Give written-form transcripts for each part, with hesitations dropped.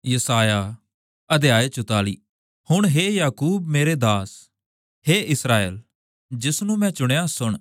ਯਸਾਇਆ ਅਧਿਆਇ 44। ਹੁਣ ਹੇ ਯਾਕੂਬ ਮੇਰੇ ਦਾਸ, ਹੇ ਇਸਰਾਏਲ ਜਿਸ ਨੂੰ ਮੈਂ ਚੁਣਿਆ ਸੁਣ।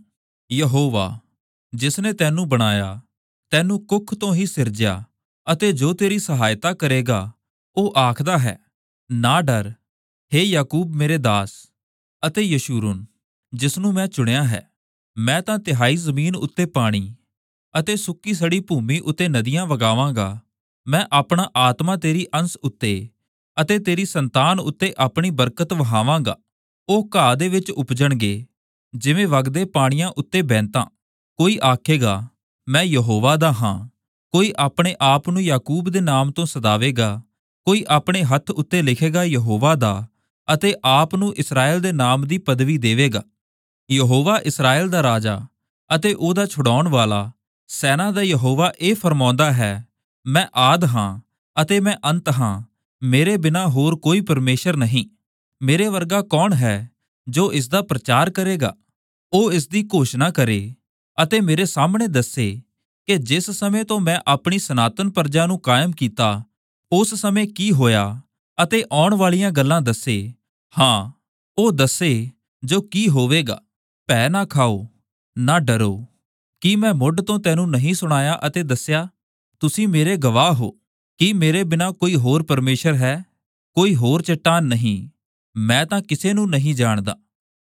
ਯਹੋਵਾ ਜਿਸ ਨੇ ਤੈਨੂੰ ਬਣਾਇਆ, ਤੈਨੂੰ ਕੁੱਖ ਤੋਂ ਹੀ ਸਿਰਜਿਆ ਅਤੇ ਜੋ ਤੇਰੀ ਸਹਾਇਤਾ ਕਰੇਗਾ, ਉਹ ਆਖਦਾ ਹੈ, ਨਾ ਡਰ। ਹੇ ਯਾਕੂਬ ਮੇਰੇ ਦਾਸ ਅਤੇ ਯਸ਼ੂਰਨ ਜਿਸ ਨੂੰ ਮੈਂ ਚੁਣਿਆ ਹੈ, ਮੈਂ ਤਾਂ ਤਿਹਾਈ ਜ਼ਮੀਨ ਉੱਤੇ ਪਾਣੀ ਅਤੇ ਸੁੱਕੀ ਸੜੀ ਭੂਮੀ ਉੱਤੇ ਨਦੀਆਂ ਵਗਾਵਾਂਗਾ। ਮੈਂ ਆਪਣਾ ਆਤਮਾ ਤੇਰੀ ਅੰਸ ਉੱਤੇ ਅਤੇ ਤੇਰੀ ਸੰਤਾਨ ਉੱਤੇ ਆਪਣੀ ਬਰਕਤ ਵਹਾਵਾਂਗਾ। ਉਹ ਘਾਹ ਦੇ ਵਿੱਚ ਉਪਜਣਗੇ, ਜਿਵੇਂ ਵਗਦੇ ਪਾਣੀਆਂ ਉੱਤੇ ਬੈਂਤਾਂ। ਕੋਈ ਆਖੇਗਾ, ਮੈਂ ਯਹੋਵਾ ਦਾ ਹਾਂ। ਕੋਈ ਆਪਣੇ ਆਪ ਨੂੰ ਯਾਕੂਬ ਦੇ ਨਾਮ ਤੋਂ ਸਦਾਵੇਗਾ। ਕੋਈ ਆਪਣੇ ਹੱਥ ਉੱਤੇ ਲਿਖੇਗਾ ਯਹੋਵਾ ਦਾ ਅਤੇ ਆਪ ਨੂੰ ਇਸਰਾਏਲ ਦੇ ਨਾਮ ਦੀ ਪਦਵੀ ਦੇਵੇਗਾ। ਯਹੋਵਾ ਇਸਰਾਏਲ ਦਾ ਰਾਜਾ ਅਤੇ ਉਹਦਾ ਛੁਡਾਉਣ ਵਾਲਾ, ਸੈਨਾ ਦਾ ਯਹੋਵਾ ਇਹ ਫਰਮਾਉਂਦਾ ਹੈ, ਮੈਂ ਆਦਿ ਹਾਂ ਅਤੇ ਮੈਂ ਅੰਤ ਹਾਂ। ਮੇਰੇ ਬਿਨਾਂ ਹੋਰ ਕੋਈ ਪਰਮੇਸ਼ਰ ਨਹੀਂ। ਮੇਰੇ ਵਰਗਾ ਕੌਣ ਹੈ ਜੋ ਇਸ ਦਾ ਪ੍ਰਚਾਰ ਕਰੇਗਾ? ਉਹ ਇਸ ਦੀ ਘੋਸ਼ਣਾ ਕਰੇ ਅਤੇ ਮੇਰੇ ਸਾਹਮਣੇ ਦੱਸੇ ਕਿ ਜਿਸ ਸਮੇਂ ਤੋਂ ਮੈਂ ਆਪਣੀ ਸਨਾਤਨ ਪ੍ਰਜਾ ਨੂੰ ਕਾਇਮ ਕੀਤਾ, ਉਸ ਸਮੇਂ ਕੀ ਹੋਇਆ ਅਤੇ ਆਉਣ ਵਾਲੀਆਂ ਗੱਲਾਂ ਦੱਸੇ। ਹਾਂ, ਉਹ ਦੱਸੇ ਜੋ ਕੀ ਹੋਵੇਗਾ। ਭੈ ਨਾ ਖਾਓ, ਨਾ ਡਰੋ। ਕੀ ਮੈਂ ਮੁੱਢ ਤੋਂ ਤੈਨੂੰ ਨਹੀਂ ਸੁਣਾਇਆ ਅਤੇ ਦੱਸਿਆ? ਤੁਸੀਂ ਮੇਰੇ ਗਵਾਹ ਹੋ। ਕੀ ਮੇਰੇ ਬਿਨਾਂ ਕੋਈ ਹੋਰ ਪਰਮੇਸ਼ਰ ਹੈ? ਕੋਈ ਹੋਰ ਚੱਟਾਨ ਨਹੀਂ। ਮੈਂ ਤਾਂ ਕਿਸੇ ਨੂੰ ਨਹੀਂ ਜਾਣਦਾ।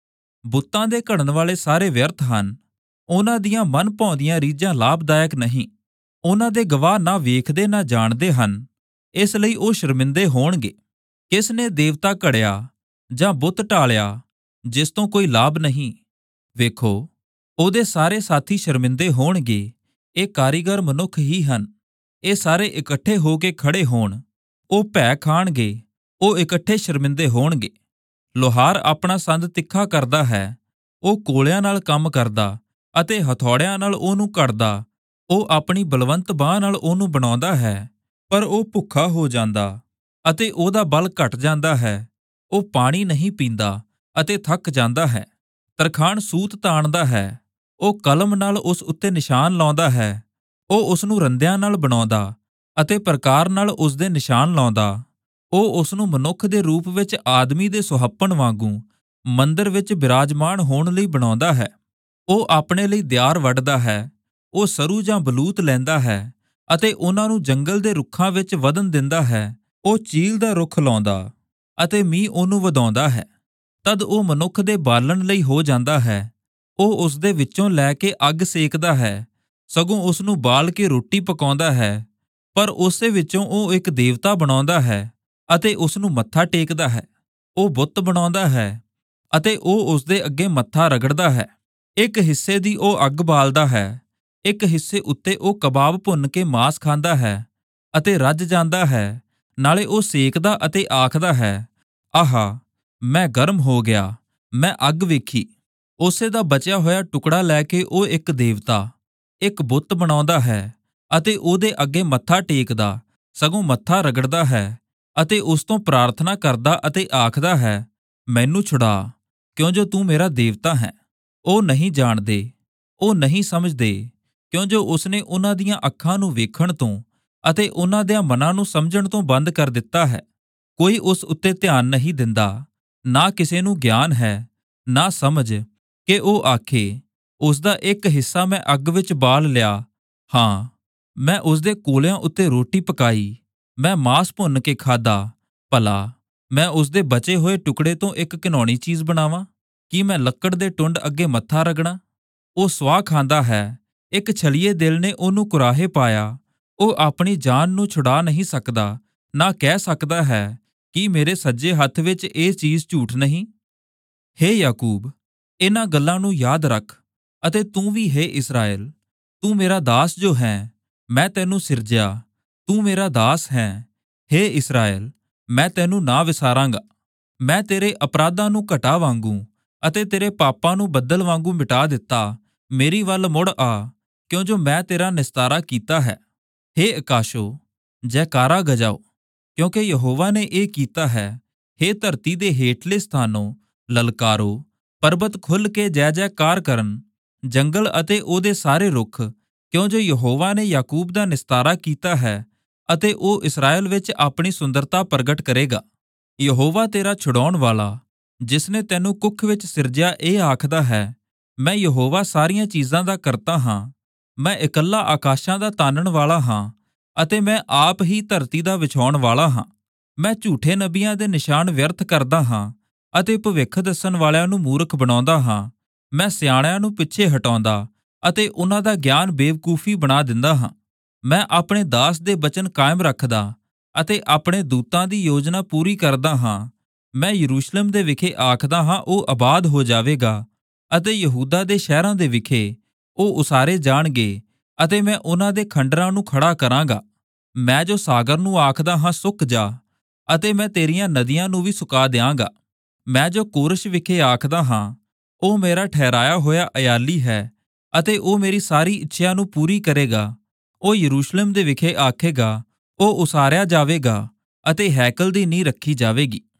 ਬੁੱਤਾਂ ਦੇ ਘੜਨ ਵਾਲੇ ਸਾਰੇ ਵਿਅਰਥ ਹਨ। ਉਹਨਾਂ ਦੀਆਂ ਮਨ ਭਾਉਂਦੀਆਂ ਰੀਝਾਂ ਲਾਭਦਾਇਕ ਨਹੀਂ। ਉਹਨਾਂ ਦੇ ਗਵਾਹ ਨਾ ਵੇਖਦੇ ਨਾ ਜਾਣਦੇ ਹਨ, ਇਸ ਲਈ ਉਹ ਸ਼ਰਮਿੰਦੇ ਹੋਣਗੇ। ਕਿਸ ਨੇ ਦੇਵਤਾ ਘੜਿਆ ਜਾਂ ਬੁੱਤ ਢਾਲਿਆ ਜਿਸ ਤੋਂ ਕੋਈ ਲਾਭ ਨਹੀਂ? ਵੇਖੋ, ਉਹਦੇ ਸਾਰੇ ਸਾਥੀ ਸ਼ਰਮਿੰਦੇ ਹੋਣਗੇ। ਇਹ ਕਾਰੀਗਰ ਮਨੁੱਖ ਹੀ ਹਨ। ਇਹ ਸਾਰੇ ਇਕੱਠੇ ਹੋ ਕੇ ਖੜੇ ਹੋਣ, ਉਹ ਭੈ ਖਾਣਗੇ। ਉਹ ਇਕੱਠੇ ਸ਼ਰਮਿੰਦੇ ਹੋਣਗੇ। ਲੋਹਾਰ ਆਪਣਾ ਸੰਦ ਤਿੱਖਾ ਕਰਦਾ ਹੈ। ਉਹ ਕੋਲਿਆਂ ਨਾਲ ਕੰਮ ਕਰਦਾ ਅਤੇ ਹਥੌੜਿਆਂ ਨਾਲ ਉਹਨੂੰ ਘੜਦਾ। ਉਹ ਆਪਣੀ ਬਲਵੰਤ ਬਾਂਹ ਨਾਲ ਉਹਨੂੰ ਬਣਾਉਂਦਾ ਹੈ, ਪਰ ਉਹ ਭੁੱਖਾ ਹੋ ਜਾਂਦਾ ਅਤੇ ਉਹਦਾ ਬਲ ਘਟ ਜਾਂਦਾ ਹੈ। ਉਹ ਪਾਣੀ ਨਹੀਂ ਪੀਂਦਾ ਅਤੇ ਥੱਕ ਜਾਂਦਾ ਹੈ। ਤਰਖਾਣ ਸੂਤ ਤਾਣਦਾ ਹੈ। ਉਹ ਕਲਮ ਨਾਲ ਉਸ ਉੱਤੇ ਨਿਸ਼ਾਨ ਲਾਉਂਦਾ ਹੈ। ਉਹ ਉਸ ਨੂੰ ਰੰਦਿਆਂ ਨਾਲ ਬਣਾਉਂਦਾ ਅਤੇ ਪ੍ਰਕਾਰ ਨਾਲ ਉਸ ਦੇ ਨਿਸ਼ਾਨ ਲਾਉਂਦਾ। ਉਹ ਉਸ ਨੂੰ ਮਨੁੱਖ ਦੇ ਰੂਪ ਵਿੱਚ ਆਦਮੀ ਦੇ ਸੁਹੱਪਣ ਵਾਂਗੂ ਮੰਦਰ ਵਿੱਚ ਬਿਰਾਜਮਾਨ ਹੋਣ ਲਈ ਬਣਾਉਂਦਾ ਹੈ। ਉਹ ਆਪਣੇ ਲਈ ਦਿਆਰ ਵੱਢਦਾ ਹੈ। ਉਹ ਸਰੂ ਜਾਂ ਬਲੂਤ ਲੈਂਦਾ ਹੈ ਅਤੇ ਉਹਨਾਂ ਨੂੰ ਜੰਗਲ ਦੇ ਰੁੱਖਾਂ ਵਿੱਚ ਵਧਣ ਦਿੰਦਾ ਹੈ। ਉਹ ਚੀਲ ਦਾ ਰੁੱਖ ਲਾਉਂਦਾ ਅਤੇ ਮੀਂਹ ਉਹਨੂੰ ਵਧਾਉਂਦਾ ਹੈ। ਤਦ ਉਹ ਮਨੁੱਖ ਦੇ ਬਾਲਣ ਲਈ ਹੋ ਜਾਂਦਾ ਹੈ। ਉਹ ਉਸ ਦੇ ਵਿੱਚੋਂ ਲੈ ਕੇ ਅੱਗ ਸੇਕਦਾ ਹੈ, ਸਗੋਂ ਉਸ ਨੂੰ ਬਾਲ ਕੇ ਰੋਟੀ ਪਕਾਉਂਦਾ ਹੈ। ਪਰ ਉਸੇ ਵਿੱਚੋਂ ਉਹ ਇੱਕ ਦੇਵਤਾ ਬਣਾਉਂਦਾ ਹੈ ਅਤੇ ਉਸ ਨੂੰ ਮੱਥਾ ਟੇਕਦਾ ਹੈ। ਉਹ ਬੁੱਤ ਬਣਾਉਂਦਾ ਹੈ ਅਤੇ ਉਹ ਉਸ ਦੇ ਅੱਗੇ ਮੱਥਾ ਰਗੜਦਾ ਹੈ। ਇੱਕ ਹਿੱਸੇ ਦੀ ਉਹ ਅੱਗ ਬਾਲਦਾ ਹੈ, ਇੱਕ ਹਿੱਸੇ ਉੱਤੇ ਉਹ ਕਬਾਬ ਭੁੰਨ ਕੇ ਮਾਸ ਖਾਂਦਾ ਹੈ ਅਤੇ ਰੱਜ ਜਾਂਦਾ ਹੈ। ਨਾਲੇ ਉਹ ਸੇਕਦਾ ਅਤੇ ਆਖਦਾ ਹੈ, ਆਹਾ, ਮੈਂ ਗਰਮ ਹੋ ਗਿਆ, ਮੈਂ ਅੱਗ ਵੇਖੀ। ਉਸੇ ਦਾ ਬਚਿਆ ਹੋਇਆ ਟੁਕੜਾ ਲੈ ਕੇ ਉਹ ਇੱਕ ਦੇਵਤਾ, ਇੱਕ ਬੁੱਤ ਬਣਾਉਂਦਾ ਹੈ ਅਤੇ ਉਹਦੇ ਅੱਗੇ ਮੱਥਾ ਟੇਕਦਾ, ਸਗੋਂ ਮੱਥਾ ਰਗੜਦਾ ਹੈ ਅਤੇ ਉਸ ਤੋਂ ਪ੍ਰਾਰਥਨਾ ਕਰਦਾ ਅਤੇ ਆਖਦਾ ਹੈ, ਮੈਨੂੰ ਛੁਡਾ, ਕਿਉਂ ਜੋ ਤੂੰ ਮੇਰਾ ਦੇਵਤਾ ਹੈ। ਉਹ ਨਹੀਂ ਜਾਣਦੇ, ਉਹ ਨਹੀਂ ਸਮਝਦੇ, ਕਿਉਂ ਜੋ ਉਸਨੇ ਉਹਨਾਂ ਦੀਆਂ ਅੱਖਾਂ ਨੂੰ ਵੇਖਣ ਤੋਂ ਅਤੇ ਉਹਨਾਂ ਦਿਆਂ ਮਨਾਂ ਨੂੰ ਸਮਝਣ ਤੋਂ ਬੰਦ ਕਰ ਦਿੱਤਾ ਹੈ। ਕੋਈ ਉਸ ਉੱਤੇ ਧਿਆਨ ਨਹੀਂ ਦਿੰਦਾ, ਨਾ ਕਿਸੇ ਨੂੰ ਗਿਆਨ ਹੈ, ਨਾ ਸਮਝ ਕਿ ਉਹ ਆਖੇ, ਉਸ ਦਾ ਇੱਕ ਹਿੱਸਾ ਮੈਂ ਅੱਗ ਵਿੱਚ ਬਾਲ ਲਿਆ। ਹਾਂ, ਮੈਂ ਉਸ ਦੇ ਕੋਲਿਆਂ ਉੱਤੇ ਰੋਟੀ ਪਕਾਈ, ਮੈਂ ਮਾਸ ਭੁੰਨ ਕੇ ਖਾਧਾ। ਭਲਾ ਮੈਂ ਉਸ ਦੇ ਬਚੇ ਹੋਏ ਟੁਕੜੇ ਤੋਂ ਇੱਕ ਘਿਨਾਉਣੀ ਚੀਜ਼ ਬਣਾਵਾਂ? ਕੀ ਮੈਂ ਲੱਕੜ ਦੇ ਟੁੰਡ ਅੱਗੇ ਮੱਥਾ ਰਗੜਾਂ? ਉਹ ਸਵਾਹ ਖਾਂਦਾ ਹੈ। ਇੱਕ ਛਲੀਏ ਦਿਲ ਨੇ ਉਹਨੂੰ ਕੁਰਾਹੇ ਪਾਇਆ। ਉਹ ਆਪਣੀ ਜਾਨ ਨੂੰ ਛੁਡਾ ਨਹੀਂ ਸਕਦਾ, ਨਾ ਕਹਿ ਸਕਦਾ ਹੈ ਕਿ ਮੇਰੇ ਸੱਜੇ ਹੱਥ ਵਿੱਚ ਇਹ ਚੀਜ਼ ਝੂਠ ਨਹੀਂ। ਹੇ ਯਾਕੂਬ, ਇਹਨਾਂ ਗੱਲਾਂ ਨੂੰ ਯਾਦ ਰੱਖ ਅਤੇ ਤੂੰ ਵੀ ਹੇ ਇਸਰਾਏਲ, ਤੂੰ ਮੇਰਾ ਦਾਸ ਜੋ ਹੈ, ਮੈਂ ਤੈਨੂੰ ਸਿਰਜਿਆ, ਤੂੰ ਮੇਰਾ ਦਾਸ ਹੈ। ਹੇ ਇਸਰਾਏਲ, ਮੈਂ ਤੈਨੂੰ ਨਾ ਵਿਸਾਰਾਂਗਾ। ਮੈਂ ਤੇਰੇ ਅਪਰਾਧਾਂ ਨੂੰ ਘਟਾ ਵਾਂਗੂ ਅਤੇ ਤੇਰੇ ਪਾਪਾਂ ਨੂੰ ਬੱਦਲ ਵਾਂਗੂ ਮਿਟਾ ਦਿੱਤਾ। ਮੇਰੀ ਵੱਲ ਮੁੜ ਆ, ਕਿਉਂ ਜੋ ਮੈਂ ਤੇਰਾ ਨਿਸਤਾਰਾ ਕੀਤਾ ਹੈ। ਹੇ ਆਕਾਸ਼ੋ, ਜੈਕਾਰਾ ਗਜਾਓ, ਕਿਉਂਕਿ ਯਹੋਵਾ ਨੇ ਇਹ ਕੀਤਾ ਹੈ। ਹੇ ਧਰਤੀ ਦੇ ਹੇਠਲੇ ਸਥਾਨੋਂ ਲਲਕਾਰੋ, ਪਰਬਤ ਖੁੱਲ੍ਹ ਕੇ ਜੈ ਜੈਕਾਰ ਕਰਨ, ਜੰਗਲ ਅਤੇ ਉਹਦੇ ਸਾਰੇ ਰੁੱਖ, ਕਿਉਂ ਜੋ ਯਹੋਵਾ ਨੇ ਯਾਕੂਬ ਦਾ ਨਿਸਤਾਰਾ ਕੀਤਾ ਹੈ ਅਤੇ ਉਹ ਇਸਰਾਏਲ ਵਿੱਚ ਆਪਣੀ ਸੁੰਦਰਤਾ ਪ੍ਰਗਟ ਕਰੇਗਾ। ਯਹੋਵਾ ਤੇਰਾ ਛੁਡਾਉਣ ਵਾਲਾ, ਜਿਸ ਨੇ ਤੈਨੂੰ ਕੁੱਖ ਵਿੱਚ ਸਿਰਜਿਆ, ਇਹ ਆਖਦਾ ਹੈ, ਮੈਂ ਯਹੋਵਾ ਸਾਰੀਆਂ ਚੀਜ਼ਾਂ ਦਾ ਕਰਤਾ ਹਾਂ। ਮੈਂ ਇਕੱਲਾ ਆਕਾਸ਼ਾਂ ਦਾ ਤਾਣਨ ਵਾਲਾ ਹਾਂ ਅਤੇ ਮੈਂ ਆਪ ਹੀ ਧਰਤੀ ਦਾ ਵਿਛਾਉਣ ਵਾਲਾ ਹਾਂ। ਮੈਂ ਝੂਠੇ ਨਬੀਆਂ ਦੇ ਨਿਸ਼ਾਨ ਵਿਅਰਥ ਕਰਦਾ ਹਾਂ ਅਤੇ ਭਵਿੱਖ ਦੱਸਣ ਵਾਲਿਆਂ ਨੂੰ ਮੂਰਖ ਬਣਾਉਂਦਾ ਹਾਂ। ਮੈਂ ਸਿਆਣਿਆਂ ਨੂੰ ਪਿੱਛੇ ਹਟਾਉਂਦਾ ਅਤੇ ਉਹਨਾਂ ਦਾ ਗਿਆਨ ਬੇਵਕੂਫੀ ਬਣਾ ਦਿੰਦਾ ਹਾਂ। ਮੈਂ ਆਪਣੇ ਦਾਸ ਦੇ ਬਚਨ ਕਾਇਮ ਰੱਖਦਾ ਅਤੇ ਆਪਣੇ ਦੂਤਾਂ ਦੀ ਯੋਜਨਾ ਪੂਰੀ ਕਰਦਾ ਹਾਂ। ਮੈਂ ਯਰੂਸ਼ਲਮ ਦੇ ਵਿਖੇ ਆਖਦਾ ਹਾਂ, ਉਹ ਆਬਾਦ ਹੋ ਜਾਵੇਗਾ ਅਤੇ ਯਹੂਦਾ ਦੇ ਸ਼ਹਿਰਾਂ ਦੇ ਵਿਖੇ ਉਹ ਉਸਾਰੇ ਜਾਣਗੇ ਅਤੇ ਮੈਂ ਉਹਨਾਂ ਦੇ ਖੰਡਰਾਂ ਨੂੰ ਖੜਾ ਕਰਾਂਗਾ। ਮੈਂ ਜੋ ਸਾਗਰ ਨੂੰ ਆਖਦਾ ਹਾਂ, ਸੁੱਕ ਜਾ, ਅਤੇ ਮੈਂ ਤੇਰੀਆਂ ਨਦੀਆਂ ਨੂੰ ਵੀ ਸੁਕਾ ਦਿਆਂਗਾ। ਮੈਂ ਜੋ ਕੋਰਸ਼ ਵਿਖੇ ਆਖਦਾ ਹਾਂ, ਉਹ ਮੇਰਾ ਠਹਿਰਾਇਆ ਹੋਇਆ ਅਯਾਲੀ ਹੈ ਅਤੇ ਉਹ ਮੇਰੀ ਸਾਰੀ ਇੱਛਾ ਨੂੰ ਪੂਰੀ ਕਰੇਗਾ। ਉਹ ਯਰੂਸ਼ਲਮ ਦੇ ਵਿਖੇ ਆਖੇਗਾ, ਉਹ ਉਸਾਰਿਆ ਜਾਵੇਗਾ ਅਤੇ ਹੈਕਲ ਦੀ ਨੀਂਹ ਰੱਖੀ ਜਾਵੇਗੀ।